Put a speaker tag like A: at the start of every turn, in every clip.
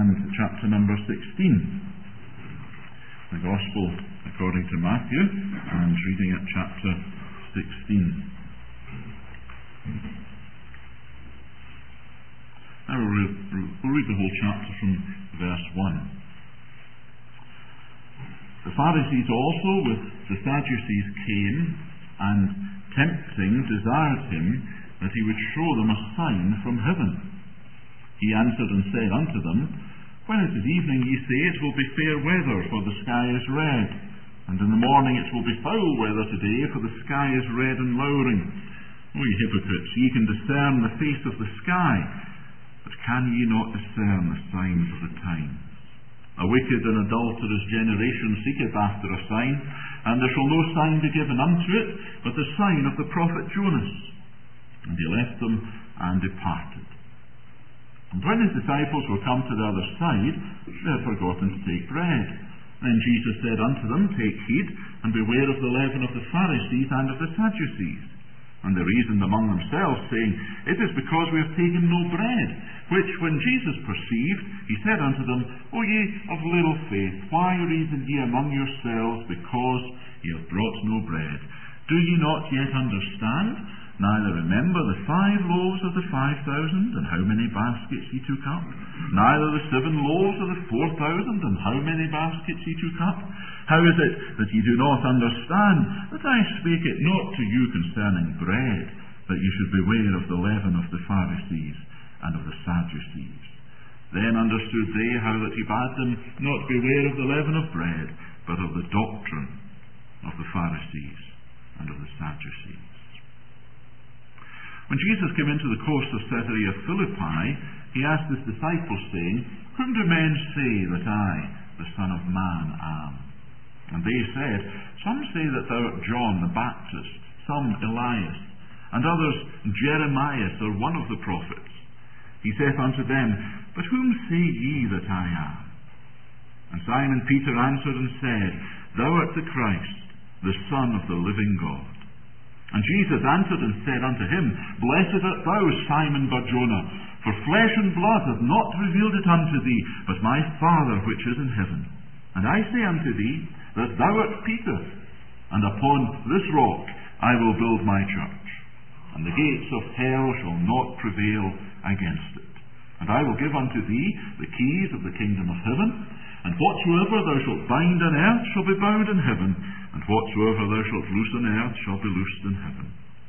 A: and chapter number 16. The Gospel according to Matthew, and reading at chapter 16. Now we'll read the whole chapter from verse 1. The Pharisees also with the Sadducees came, and tempting desired him that he would show them a sign from heaven. He answered and said unto them, When it is evening, ye say, It will be fair weather, for the sky is red. And in the morning it will be foul weather today, for the sky is red and lowering. O ye hypocrites, ye can discern the face of the sky, but can ye not discern the signs of the times? A wicked and adulterous generation seeketh after a sign, and there shall no sign be given unto it, but the sign of the prophet Jonas. And he left them and departed. And when his disciples were come to the other side, they had forgotten to take bread. Then Jesus said unto them, Take heed, and beware of the leaven of the Pharisees and of the Sadducees. And they reasoned among themselves, saying, It is because we have taken no bread. Which, when Jesus perceived, he said unto them, O ye of little faith, why reason ye among yourselves, because ye have brought no bread? Do ye not yet understand? Neither remember the 5 loaves of the 5,000, and how many baskets ye took up? Neither the 7 loaves of the 4,000, and how many baskets ye took up? How is it that ye do not understand that I spake it not to you concerning bread, that ye should beware of the leaven of the Pharisees and of the Sadducees? Then understood they how that he bade them not beware of the leaven of bread, but of the doctrine of the Pharisees and of the Sadducees. When Jesus came into the coast of Caesarea Philippi, he asked his disciples, saying, Whom do men say that I, the Son of Man, am? And they said, Some say that thou art John the Baptist, some Elias, and others Jeremias, or one of the prophets. He saith unto them, But whom say ye that I am? And Simon Peter answered and said, Thou art the Christ, the Son of the living God. And Jesus answered and said unto him, Blessed art thou, Simon Bar-Jonah, for flesh and blood hath not revealed it unto thee, but my Father which is in heaven. And I say unto thee, that thou art Peter, and upon this rock I will build my church, and the gates of hell shall not prevail against it. And I will give unto thee the keys of the kingdom of heaven, and whatsoever thou shalt bind on earth shall be bound in heaven, and whatsoever thou shalt loose on earth shall be loosed in heaven.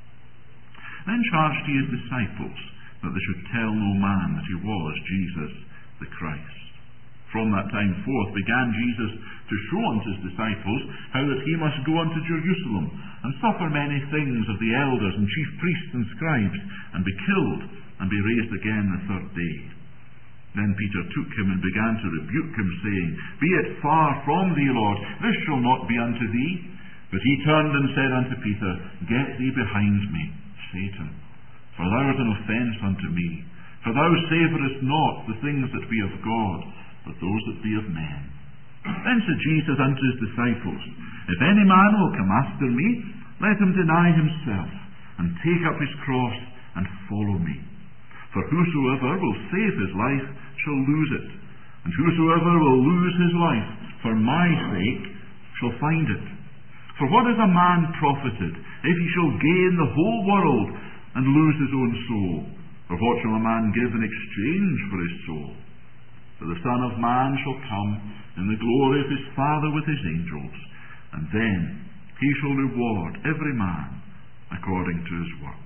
A: Then charged he his disciples that they should tell no man that he was Jesus the Christ. From that time forth began Jesus to show unto his disciples how that he must go unto Jerusalem, and suffer many things of the elders and chief priests and scribes, and be killed, and be raised again the 3rd day. Then Peter took him and began to rebuke him, saying, Be it far from thee, Lord, this shall not be unto thee. But he turned and said unto Peter, Get thee behind me, Satan, for thou art an offence unto me. For thou savourest not the things that be of God, but those that be of men. Then said Jesus unto his disciples, If any man will come after me, let him deny himself, and take up his cross, and follow me. For whosoever will save his life shall lose it, and whosoever will lose his life for my sake shall find it. For what is a man profited, if he shall gain the whole world and lose his own soul? Or what shall a man give in exchange for his soul? For the Son of Man shall come in the glory of his Father with his angels, and then he shall reward every man according to his works.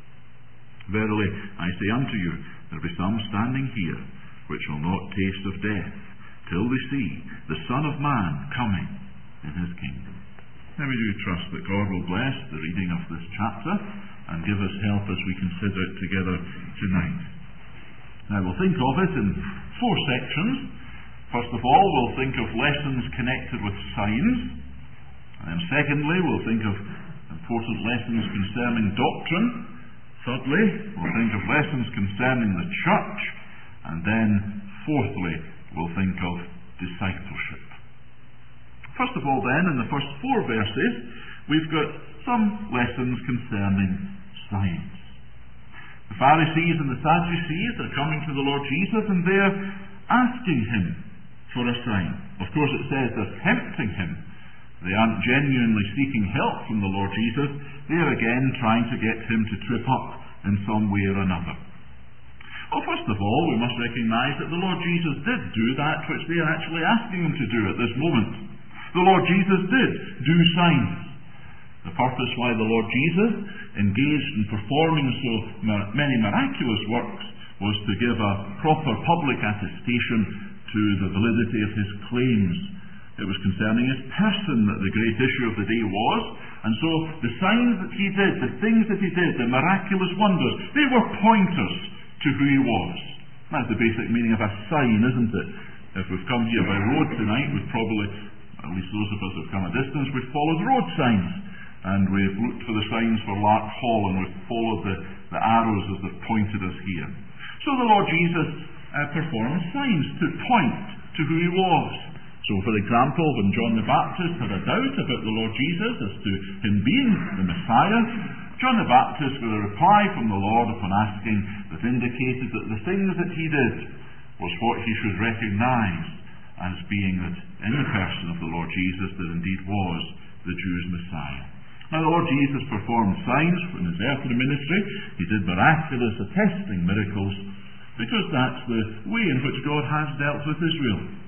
A: Verily, I say unto you, there be some standing here which shall not taste of death, till they see the Son of Man coming in his kingdom. Now we do trust that God will bless the reading of this chapter, and give us help as we consider it together tonight. Now we'll think of it in 4 sections. First of all, we'll think of lessons connected with signs. And then secondly, we'll think of important lessons concerning doctrine. Thirdly, we'll think of lessons concerning the church. And then, fourthly, we'll think of discipleship. First of all then, in the first 4 verses, we've got some lessons concerning signs. The Pharisees and the Sadducees are coming to the Lord Jesus, and they're asking him for a sign. Of course, it says they're tempting him. They aren't genuinely seeking help from the Lord Jesus. They're again trying to get him to trip up in some way or another. Well, first of all, we must recognize that the Lord Jesus did do that which they are actually asking him to do at this moment. The Lord Jesus did do signs. The purpose why the Lord Jesus engaged in performing so many miraculous works was to give a proper public attestation to the validity of his claims. It was concerning his person that the great issue of the day was, and so the signs that he did, the things that he did, the miraculous wonders, they were pointers to who he was. That's the basic meaning of a sign, isn't it? If we've come here by road tonight, we've probably, at least those of us who've come a distance, we've followed road signs, and we've looked for the signs for Lark Hall, and we've followed the arrows as they've pointed us here. So the Lord Jesus performed signs to point to who he was. So, for example, when John the Baptist had a doubt about the Lord Jesus as to him being the Messiah, John the Baptist, with a reply from the Lord upon asking, that indicated that the things that he did was what he should recognize as being that in the person of the Lord Jesus there indeed was the Jews' Messiah. Now, the Lord Jesus performed signs in his earthly ministry. He did miraculous attesting miracles, because that's the way in which God has dealt with Israel.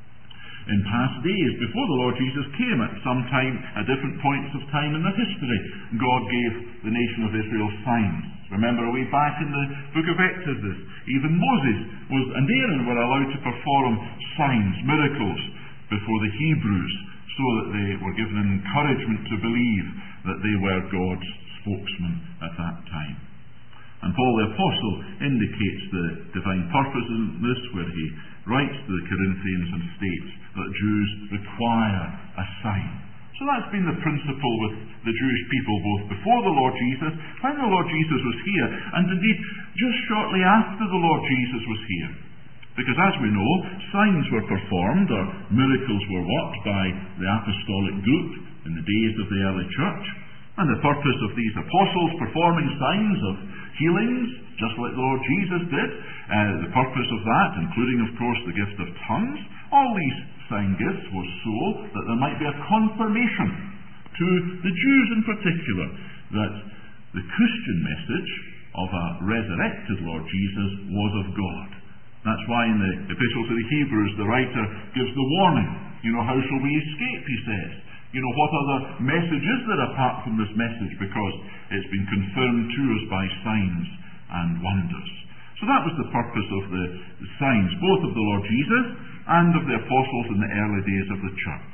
A: In past days, before the Lord Jesus came, at some time, at different points of time in their history, God gave the nation of Israel signs. Remember, way back in the book of Exodus, even Moses and Aaron were allowed to perform signs, miracles, before the Hebrews, so that they were given encouragement to believe that they were God's spokesmen at that time. And Paul the Apostle indicates the divine purpose in this, where he writes to the Corinthians and states that Jews require a sign. So that's been the principle with the Jewish people, both before the Lord Jesus, when the Lord Jesus was here, and indeed just shortly after the Lord Jesus was here. Because as we know, signs were performed, or miracles were worked by the apostolic group in the days of the early church. And the purpose of these apostles performing signs of healings, just like the Lord Jesus did, the purpose of that, including of course the gift of tongues, all these sign gifts was so that there might be a confirmation to the Jews in particular that the Christian message of a resurrected Lord Jesus was of God. That's why in the Epistle to the Hebrews the writer gives the warning. How shall we escape, he says. What other message is there apart from this message? Because it's been confirmed to us by signs and wonders. So that was the purpose of the signs, both of the Lord Jesus and of the apostles in the early days of the church.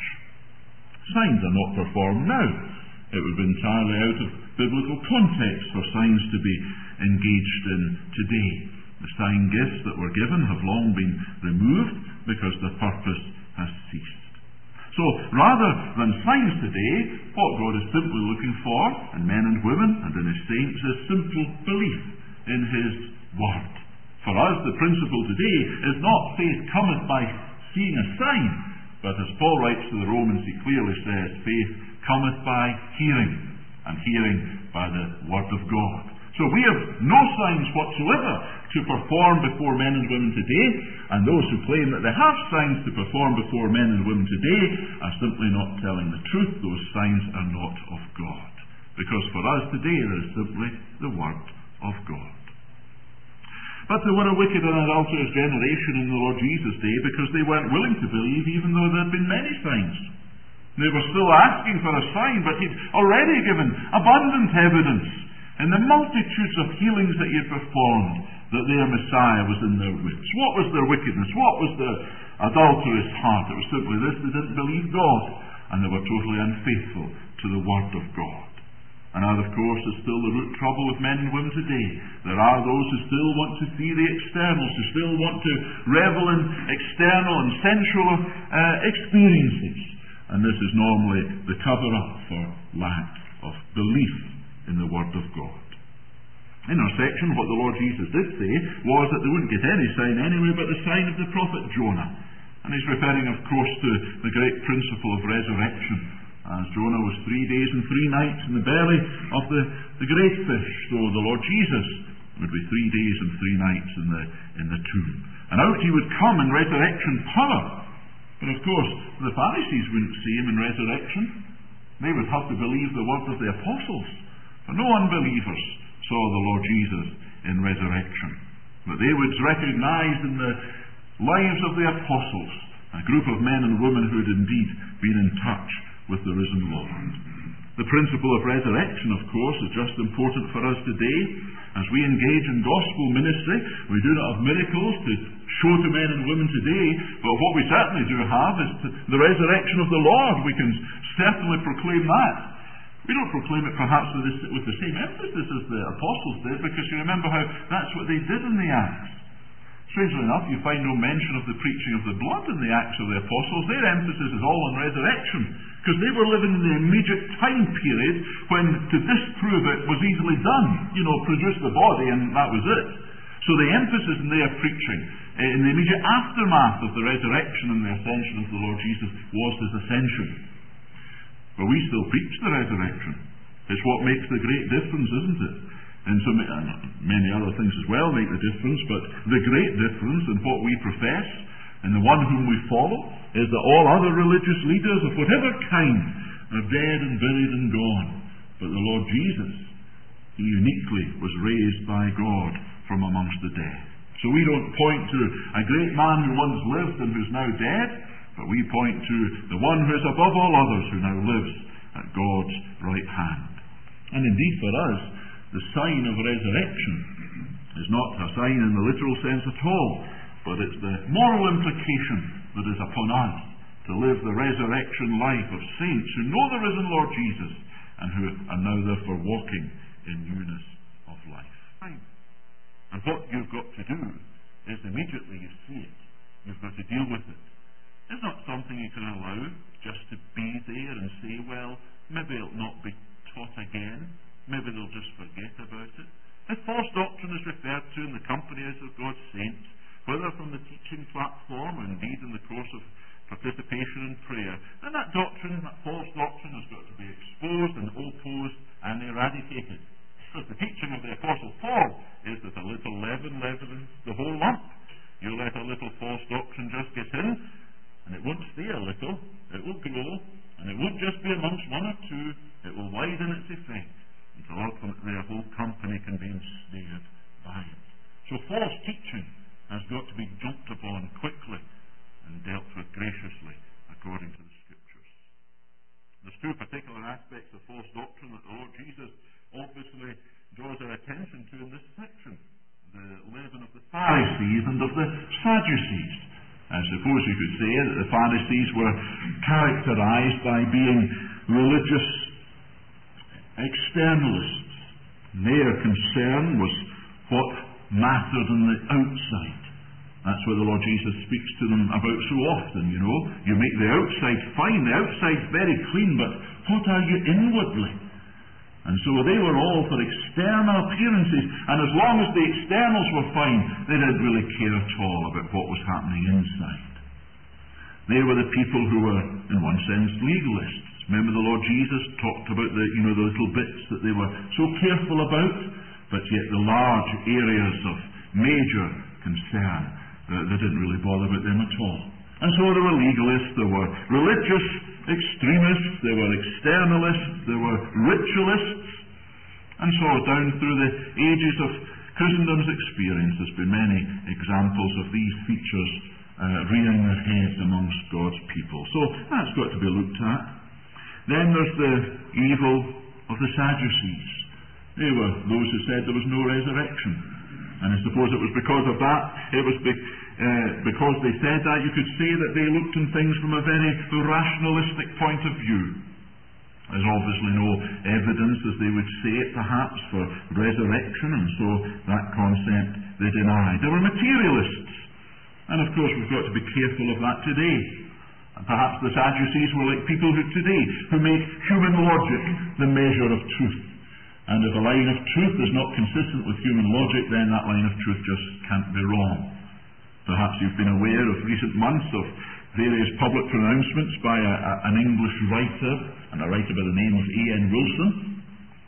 A: Signs are not performed now. It would be entirely out of biblical context for signs to be engaged in today. The sign gifts that were given have long been removed because their purpose has ceased. So, rather than signs today, what God is simply looking for in men and women and in his saints is simple belief in his word. For us, the principle today is not faith cometh by seeing a sign, but as Paul writes to the Romans, he clearly says, faith cometh by hearing, and hearing by the word of God. So we have no signs whatsoever to perform before men and women today, and those who claim that they have signs to perform before men and women today are simply not telling the truth. Those signs are not of God. Because for us today there is simply the Word of God. But they were a wicked and adulterous generation in the Lord Jesus' day because they weren't willing to believe even though there had been many signs. They were still asking for a sign, but he'd already given abundant evidence in the multitudes of healings that he had performed that their Messiah was in their midst. What was their wickedness? What was their adulterous heart? It was simply this: they didn't believe God, and they were totally unfaithful to the Word of God. And that, of course, is still the root trouble with men and women today. There are those who still want to see the externals, who still want to revel in external and sensual experiences. And this is normally the cover-up for lack of belief in the Word of God. In our section, what the Lord Jesus did say was that they wouldn't get any sign anyway but the sign of the prophet Jonah. And he's referring, of course, to the great principle of resurrection. As Jonah was 3 days and 3 nights in the belly of the great fish, so the Lord Jesus It would be 3 days and 3 nights in the tomb. And out he would come in resurrection power. But of course, the Pharisees wouldn't see him in resurrection. They would have to believe the words of the apostles. For no unbelievers saw the Lord Jesus in resurrection. But they would recognize in the lives of the apostles a group of men and women who had indeed been in touch with the risen Lord. The principle of resurrection, of course, is just important for us today. As we engage in gospel ministry, we do not have miracles to show to men and women today, but what we certainly do have is the resurrection of the Lord. We can certainly proclaim that. We don't proclaim it perhaps with the same emphasis as the apostles did, because you remember how that's what they did in the Acts. Strangely enough, you find no mention of the preaching of the blood in the Acts of the Apostles. Their emphasis is all on resurrection, because they were living in the immediate time period when to disprove it was easily done. Produce the body and that was it. So the emphasis in their preaching, in the immediate aftermath of the resurrection and the ascension of the Lord Jesus, was his ascension. But we still preach the resurrection. It's what makes the great difference, isn't it? And so many other things as well make the difference, but the great difference in what we profess and the one whom we follow is that all other religious leaders of whatever kind are dead and buried and gone. But the Lord Jesus, he uniquely was raised by God from amongst the dead. So we don't point to a great man who once lived and who's now dead, but we point to the one who is above all others, who now lives at God's right hand. And indeed for us, the sign of resurrection is not a sign in the literal sense at all, but it's the moral implication that is upon us to live the resurrection life of saints who know the risen Lord Jesus and who are now therefore walking in newness of life. And what you've got to do is immediately you see it, you've got to deal with it. It's not something you can allow just to be there and say, well, maybe it'll not be taught again. Maybe they'll just forget about it. If false doctrine is referred to in the companies of God's saints, whether from the teaching platform or indeed in the course of participation in prayer, then that doctrine, that false doctrine, has got to be exposed and opposed and eradicated. Because the teaching of the Apostle Paul is that a little leaven leavens the whole lump. You let a little false doctrine just get in, and it won't stay a little, it will grow, and it won't just be amongst one or two, it will widen its effect, until ultimately a whole company can be ensnared by it. So false teaching has got to be jumped upon quickly and dealt with graciously according to the Scriptures. There's two particular aspects of false doctrine that the Lord Jesus obviously draws our attention to in this section: the leaven of the Pharisees and of the Sadducees. I suppose you could say that the Pharisees were characterized by being religious externalists. Their concern was what mattered on the outside. That's what the Lord Jesus speaks to them about so often, You make the outside fine, the outside's very clean, but what are you inwardly? And so they were all for external appearances, and as long as the externals were fine, they didn't really care at all about what was happening inside. They were the people who were, in one sense, legalists. Remember the Lord Jesus talked about the little bits that they were so careful about, but yet the large areas of major concern, they didn't really bother about them at all. And so there were legalists, there were religious extremists, there were externalists, there were ritualists. And so down through the ages of Christendom's experience, there's been many examples of these features rearing their heads amongst God's people. So that's got to be looked at. Then there's the evil of the Sadducees. They were those who said there was no resurrection. And I suppose it was because of that, it was because they said that, you could say that they looked on things from a very rationalistic point of view. There's obviously no evidence, as they would say it perhaps, for resurrection, and so that concept they denied. They were materialists. And of course we've got to be careful of that today. And perhaps the Sadducees were like people today who make human logic the measure of truth. And if a line of truth is not consistent with human logic, then that line of truth just can't be wrong. Perhaps you've been aware of recent months of various public pronouncements by an English writer, and a writer by the name of A.N. Wilson,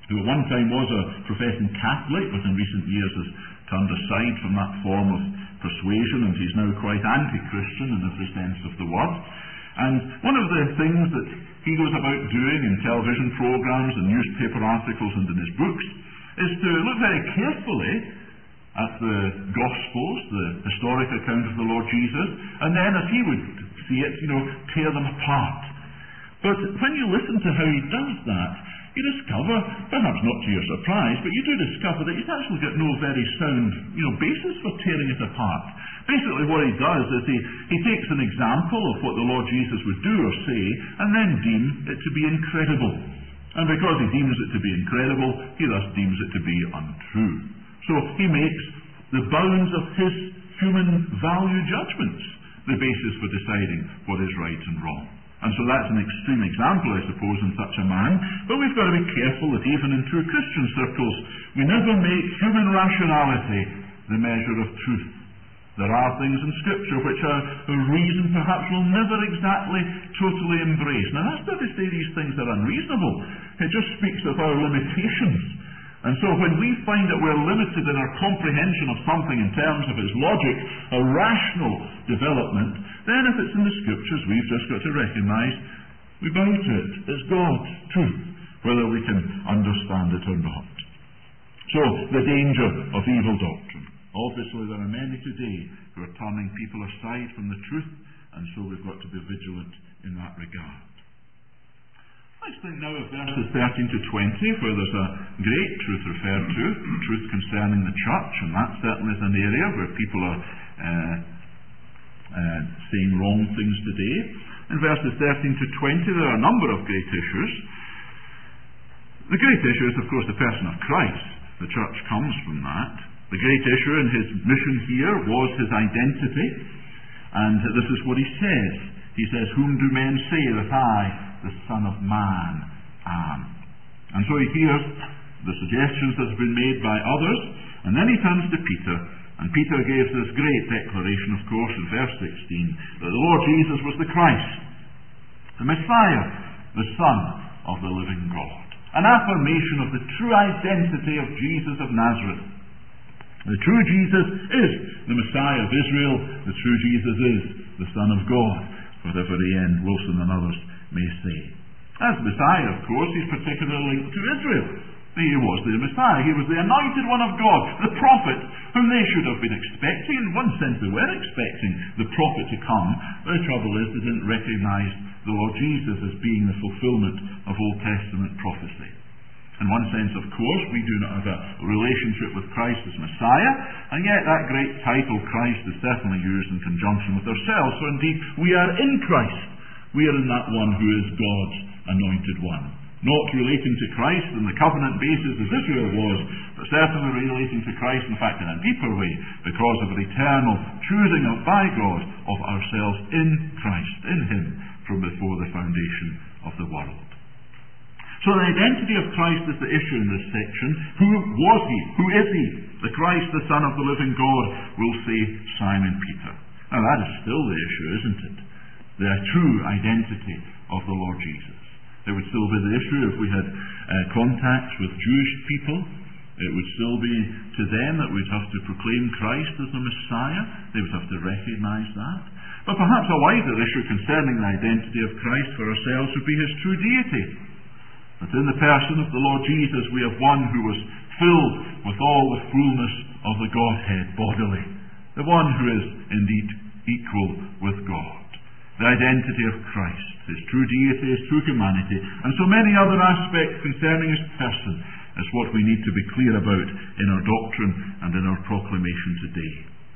A: who at one time was a professing Catholic, but in recent years has turned aside from that form of persuasion, and he's now quite anti-Christian in every sense of the word. And one of the things that he goes about doing in television programs and newspaper articles and in his books is to look very carefully at the Gospels, the historic account of the Lord Jesus, and then, as he would see it, tear them apart. But when you listen to how he does that, you discover, perhaps not to your surprise, but you do discover that he's actually got no very sound, basis for tearing it apart. Basically what he does is he takes an example of what the Lord Jesus would do or say, and then deem it to be incredible. And because he deems it to be incredible, he thus deems it to be untrue. So he makes the bounds of his human value judgments the basis for deciding what is right and wrong. And so that's an extreme example, I suppose, in such a man. But we've got to be careful that even in true Christian circles, we never make human rationality the measure of truth. There are things in Scripture which a reason perhaps will never exactly totally embrace. Now, that's not to say these things are unreasonable. It just speaks of our limitations. And so when we find that we're limited in our comprehension of something in terms of its logic, a rational development, then if it's in the Scriptures, we've just got to recognize we bow to it. It's God's truth, whether we can understand it or not. So, the danger of evil doctrine. Obviously, there are many today who are turning people aside from the truth, and so we've got to be vigilant in that regard. Let's think now of verses 13 to 20, where there's a great truth referred to, truth concerning the church, and that certainly is an area where people are saying wrong things today. In verses 13 to 20, there are a number of great issues. The great issue is, of course, the person of Christ. The church comes from that. The great issue in his mission here was his identity, and this is what he says. He says, "Whom do men say that I, the Son of Man, am?" And so he hears the suggestions that have been made by others, and then he turns to Peter, and Peter gives this great declaration, of course, in verse 16, that the Lord Jesus was the Christ, the Messiah, the Son of the living God. An affirmation of the true identity of Jesus of Nazareth. The true Jesus is the Messiah of Israel. The true Jesus is the Son of God, whatever Ian Wilson and others may say. As Messiah, of course, he's particularly linked to Israel. He was the Messiah. He was the anointed one of God, the prophet, whom they should have been expecting. In one sense, they were expecting the prophet to come. But the trouble is, they didn't recognize the Lord Jesus as being the fulfillment of Old Testament prophecy. In one sense, of course, we do not have a relationship with Christ as Messiah, and yet that great title, Christ, is certainly used in conjunction with ourselves. So indeed, we are in Christ. We are in that one who is God's anointed one. Not relating to Christ in the covenant basis as Israel was, but certainly relating to Christ, in fact, in a deeper way, because of an eternal choosing of by God of ourselves in Christ, in Him, from before the foundation of the world. So the identity of Christ is the issue in this section. Who was he? Who is he? The Christ, the Son of the living God, will say Simon Peter. Now that is still the issue, isn't it? The true identity of the Lord Jesus. It would still be the issue if we had contacts with Jewish people. It would still be to them that we'd have to proclaim Christ as the Messiah. They would have to recognize that. But perhaps a wider issue concerning the identity of Christ for ourselves would be his true deity. That in the person of the Lord Jesus we have one who was filled with all the fullness of the Godhead bodily. The one who is indeed equal with God. The identity of Christ, his true deity, his true humanity, and so many other aspects concerning his person is what we need to be clear about in our doctrine and in our proclamation today.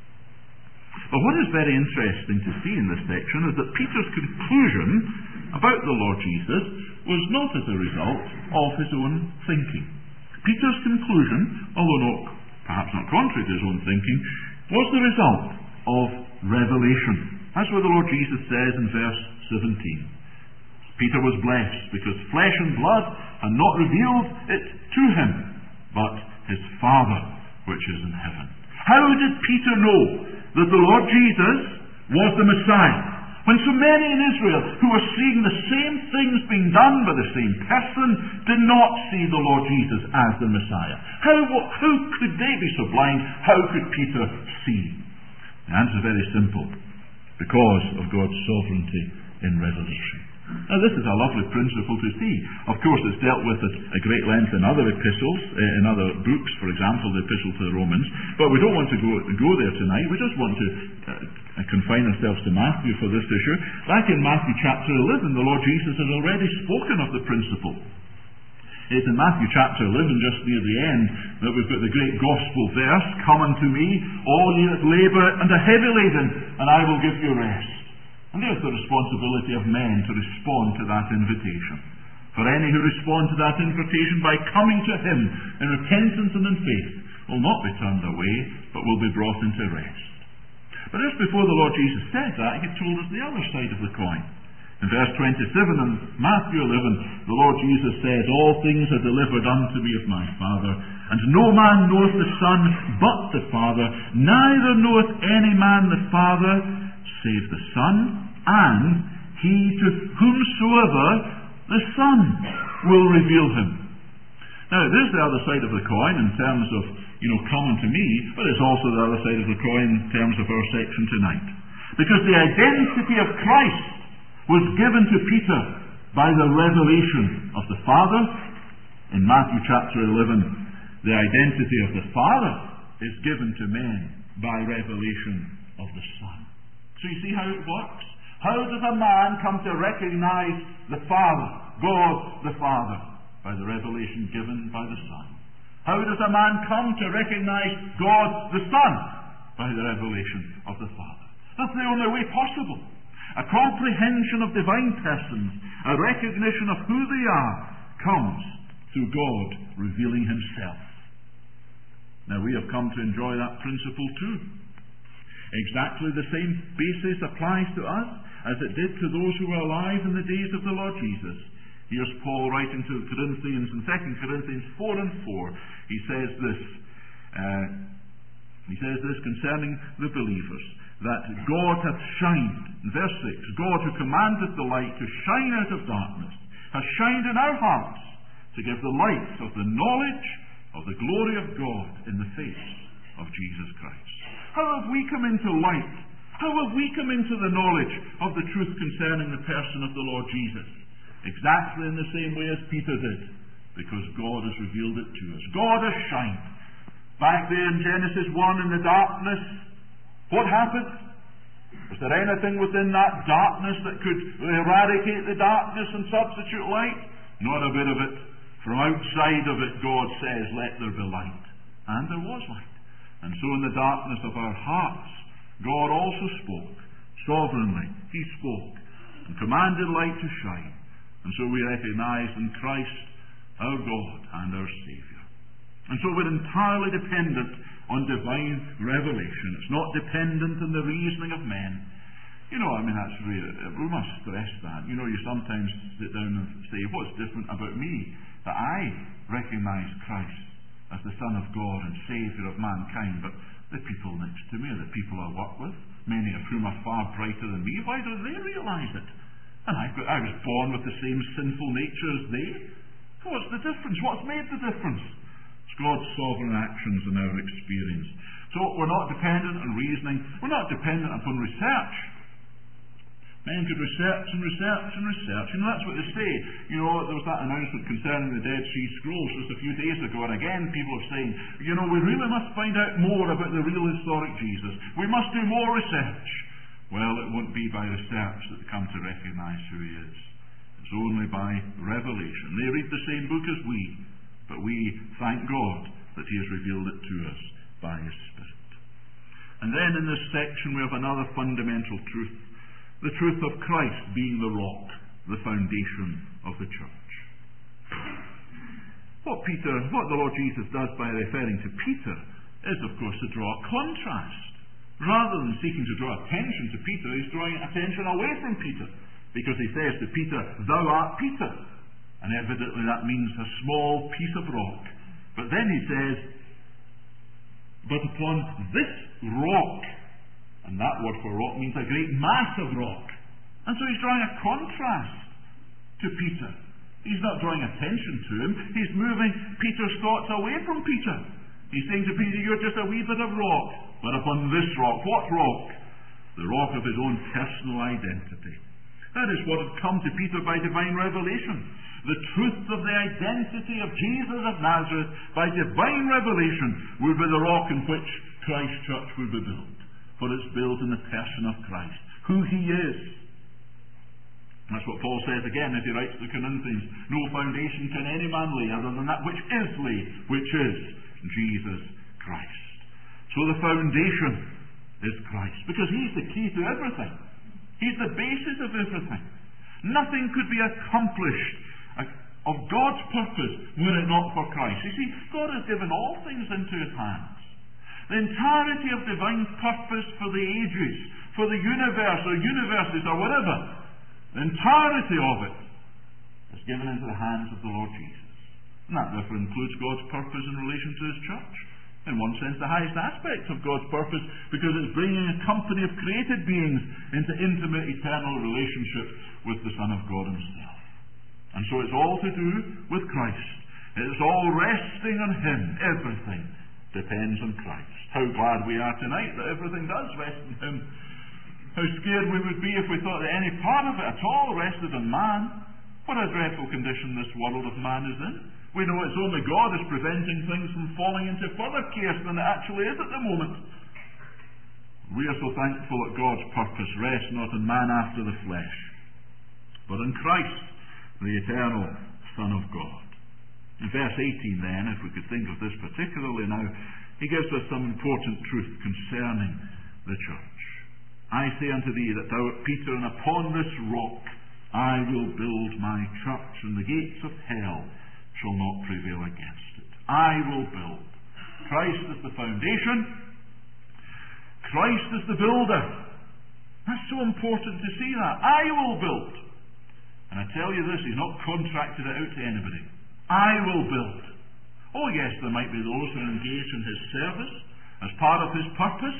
A: But what is very interesting to see in this section is that Peter's conclusion about the Lord Jesus was not as a result of his own thinking. Peter's conclusion, although perhaps not contrary to his own thinking, was the result of revelation. That's what the Lord Jesus says in verse 17. Peter was blessed because flesh and blood had not revealed it to him, but his Father which is in heaven. How did Peter know that the Lord Jesus was the Messiah? When so many in Israel who were seeing the same things being done by the same person did not see the Lord Jesus as the Messiah? How could they be so blind? How could Peter see? The answer is very simple. Because of God's sovereignty in revelation. Now this is a lovely principle to see. Of course it's dealt with at great length in other epistles, in other books, for example the Epistle to the Romans, but we don't want to go there tonight. We just want to confine ourselves to Matthew for this issue. Back in Matthew chapter 11, the Lord Jesus has already spoken of the principle. It's in Matthew chapter 11, just near the end, that we've got the great gospel verse, "Come unto me, all ye that labour and are heavy laden, and I will give you rest." And there's the responsibility of men to respond to that invitation. For any who respond to that invitation by coming to Him in repentance and in faith will not be turned away, but will be brought into rest. But just before the Lord Jesus said that, He told us the other side of the coin. In verse 27 in Matthew 11, the Lord Jesus says, "All things are delivered unto me of my Father, and no man knoweth the Son but the Father, neither knoweth any man the Father save the Son, and he to whomsoever the Son will reveal him." Now, there's the other side of the coin in terms of, come unto me, but it's also the other side of the coin in terms of our section tonight. Because the identity of Christ was given to Peter by the revelation of the Father. In Matthew chapter 11, the identity of the Father is given to men by revelation of the Son. So you see how it works? How does a man come to recognize the Father, God the Father, by the revelation given by the Son? How does a man come to recognize God the Son? By the revelation of the Father. That's the only way possible. A comprehension of divine persons, a recognition of who they are, comes through God revealing Himself. Now we have come to enjoy that principle too. Exactly the same basis applies to us as it did to those who were alive in the days of the Lord Jesus. Here's Paul writing to the Corinthians in 2 Corinthians 4 and 4. He says this concerning the believers, that God hath shined, in verse 6, God who commanded the light to shine out of darkness, has shined in our hearts to give the light of the knowledge of the glory of God in the face of Jesus Christ. How have we come into light? How have we come into the knowledge of the truth concerning the person of the Lord Jesus? Exactly in the same way as Peter did, because God has revealed it to us. God has shined. Back there in Genesis 1 in the darkness, what happened? Was there anything within that darkness that could eradicate the darkness and substitute light? Not a bit of it. From outside of it, God says, "Let there be light." And there was light. And so in the darkness of our hearts, God also spoke. Sovereignly, He spoke and commanded light to shine. And so we recognize in Christ our God and our Saviour. And so we're entirely dependent on divine revelation. It's not dependent on the reasoning of men. That's really, we must stress that. You sometimes sit down and say, "What's different about me? That I recognize Christ as the Son of God and Saviour of mankind, but the people next to me, the people I work with, many of whom are far brighter than me, why don't they realize it? And I was born with the same sinful nature as they. What's the difference? What's made the difference?" It's God's sovereign actions in our experience. So we're not dependent on reasoning. We're not dependent upon research. Men could research and research and research. That's what they say. There was that announcement concerning the Dead Sea Scrolls just a few days ago, and again people are saying, we really must find out more about the real historic Jesus. We must do more research. Well, it won't be by research that they come to recognize who He is. It's only by revelation. They read the same book as we, but we thank God that He has revealed it to us by His Spirit. And then in this section we have another fundamental truth. The truth of Christ being the rock, the foundation of the church. What the Lord Jesus does by referring to Peter is, of course, to draw a contrast. Rather than seeking to draw attention to Peter, He's drawing attention away from Peter. Because He says to Peter, "Thou art Peter." And evidently that means a small piece of rock. But then He says, "But upon this rock," and that word for rock means a great mass of rock. And so he's drawing a contrast to Peter. He's not drawing attention to him. He's moving Peter's thoughts away from Peter. He's saying to Peter, you're just a wee bit of rock. But upon this rock, what rock? The rock of his own personal identity. That is what had come to Peter by divine revelation. The truth of the identity of Jesus of Nazareth by divine revelation would be the rock in which Christ's church would be built. For it's built in the person of Christ, who he is. That's what Paul says again as he writes to the Corinthians. No foundation can any man lay other than that which is laid, which is Jesus Christ. So the foundation is Christ, because he's the key to everything. He's the basis of everything. Nothing could be accomplished of God's purpose were it not for Christ. You see, God has given all things into his hands. The entirety of divine purpose for the ages, for the universe or universes or whatever, the entirety of it is given into the hands of the Lord Jesus. And that therefore includes God's purpose in relation to his church. In one sense, the highest aspect of God's purpose, because it's bringing a company of created beings into intimate, eternal relationship with the Son of God himself. And so it's all to do with Christ. It's all resting on him. Everything depends on Christ. How glad we are tonight that everything does rest on him. How scared we would be if we thought that any part of it at all rested on man. What a dreadful condition this world of man is in. We know it's only God is preventing things from falling into further chaos than it actually is at the moment. We are so thankful that God's purpose rests not on man after the flesh, but in Christ, the eternal Son of God. In verse 18 then, if we could think of this particularly now, he gives us some important truth concerning the church. I say unto thee that thou art Peter, and upon this rock I will build my church, and the gates of hell shall not prevail against it. I will build. Christ is the foundation. Christ is the builder. That's so important to see that. I will build. And I tell you this, he's not contracted it out to anybody. I will build. Oh yes, there might be those who are engaged in his service as part of his purpose.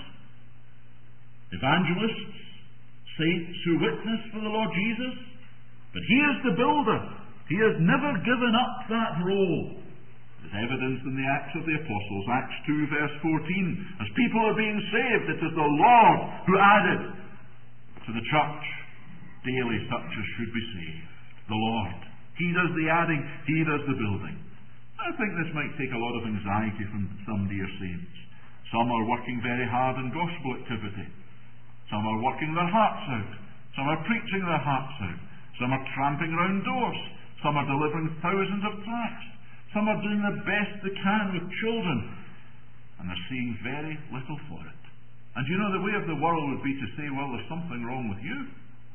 A: Evangelists, saints who witness for the Lord Jesus. But he is the builder. He has never given up that role. It is evidenced in the Acts of the Apostles, Acts 2 verse 14. As people are being saved, it is the Lord who added to the church daily such as should be saved. The Lord. He does the adding, he does the building. I think this might take a lot of anxiety from some dear saints. Some are working very hard in gospel activity. Some are working their hearts out. Some are preaching their hearts out. Some are tramping round doors. Some are delivering thousands of tracts. Some are doing the best they can with children. And they're seeing very little for it. And you know, the way of the world would be to say, well, there's something wrong with you.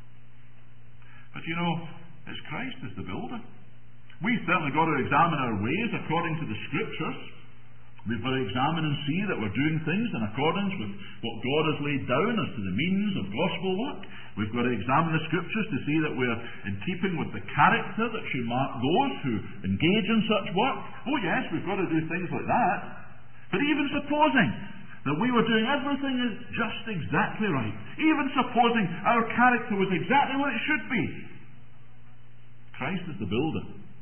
A: But you know, it's Christ is the builder. We've certainly got to examine our ways according to the Scriptures. We've got to examine and see that we're doing things in accordance with what God has laid down as to the means of gospel work. We've got to examine the Scriptures to see that we're in keeping with the character that should mark those who engage in such work. Oh yes, we've got to do things like that. But even supposing that we were doing everything just exactly right, even supposing our character was exactly what it should be, Christ is the builder.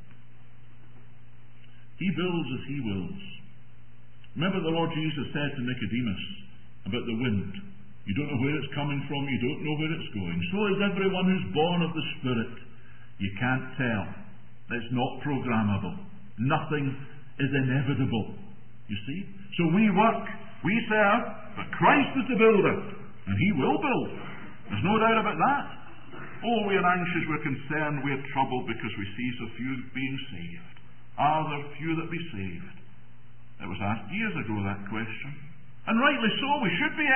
A: He builds as he wills. Remember the Lord Jesus said to Nicodemus about the wind. You don't know where it's coming from, you don't know where it's going. So is everyone who's born of the Spirit. You can't tell. It's not programmable. Nothing is inevitable. You see? So we work, we serve, but Christ is the builder. And he will build. There's no doubt about that. Oh, we are anxious, we're concerned, we're troubled because we see so few being saved. Are there few that be saved? It was asked years ago, that question. And rightly so, we should be